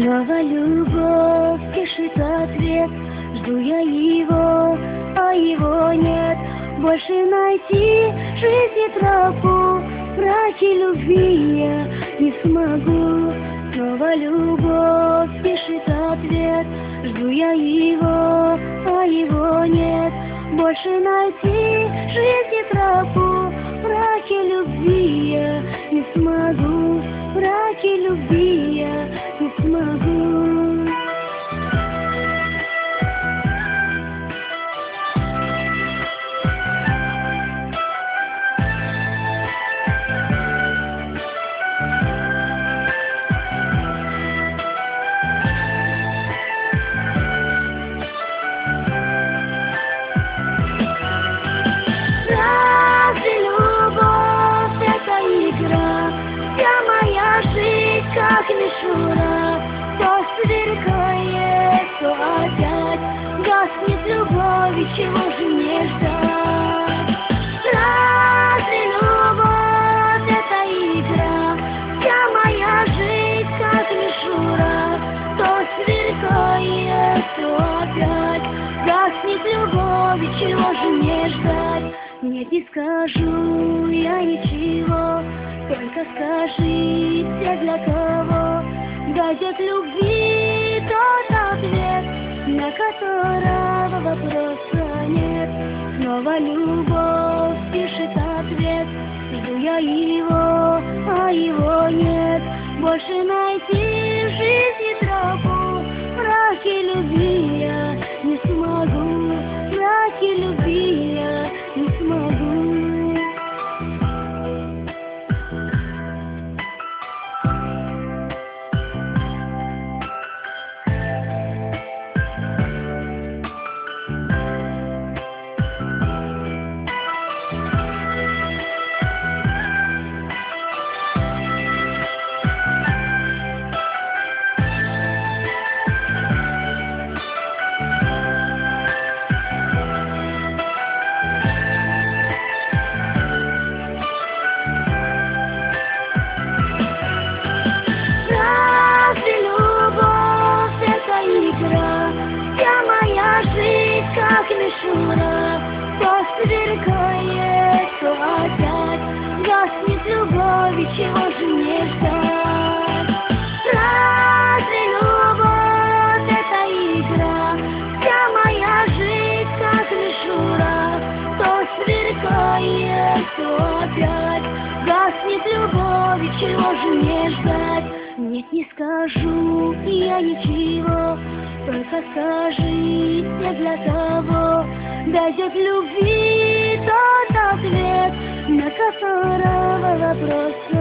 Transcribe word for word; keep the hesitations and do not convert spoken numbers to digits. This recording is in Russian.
Снова любовь, пишет ответ. Жду я его, а его нет. Больше найти в жизни тропу, мраке любви я не смогу. Снова любовь, пишет ответ. Жду я его, а его нет. Больше найти в жизни тропу, мраке любви я не смогу. Мраке любви я не смогу. Как мишура, то сверкает, то опять гаснет любовь, и чего же мне ждать? Разве любовь — это игра? Вся моя жизнь как мишура, то сверкает, то опять гаснет любовь, и чего же мне ждать? Нет, не скажу я ничего, только скажите, для кого дойдет любви тот ответ, на которого вопроса нет. Снова любовь, пишет ответ. Жду я его, а его нет. Больше найти в жизни тропу, мраке любви я не смогу. Мраке любви я не смогу. Вся моя жизнь как мишура, то сверкает, то опять гаснет любовь, и чего же мне ждать? Разве любовь — это игра? Вся моя жизнь как мишура, то сверкает, то опять гаснет любовь, и чего же мне ждать? Нет, не скажу я ничего, только скажите, для кого дойдет любви тот ответ, на которого вопрос